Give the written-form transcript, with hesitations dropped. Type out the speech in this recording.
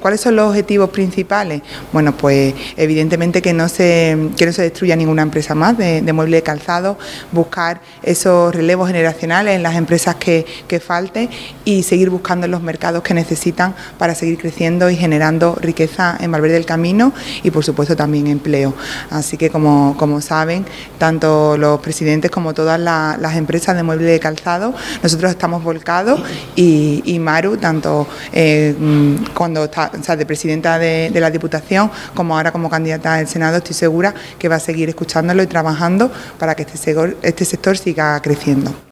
¿Cuáles son los objetivos principales? Bueno, pues evidentemente que no se destruya ninguna empresa más de mueble de calzado, buscar esos relevos generacionales en las empresas que falten y seguir buscando en los mercados que necesitan para seguir creciendo y generando riqueza en Valverde del Camino y por supuesto también empleo. Así que como saben, tanto los presidentes como todas las empresas de mueble de calzado, nosotros estamos volcados y Maru, tanto cuando está, o sea, de presidenta de la Diputación como ahora como candidata al Senado, estoy segura que va a seguir escuchándolo y trabajando para que este sector siga creciendo.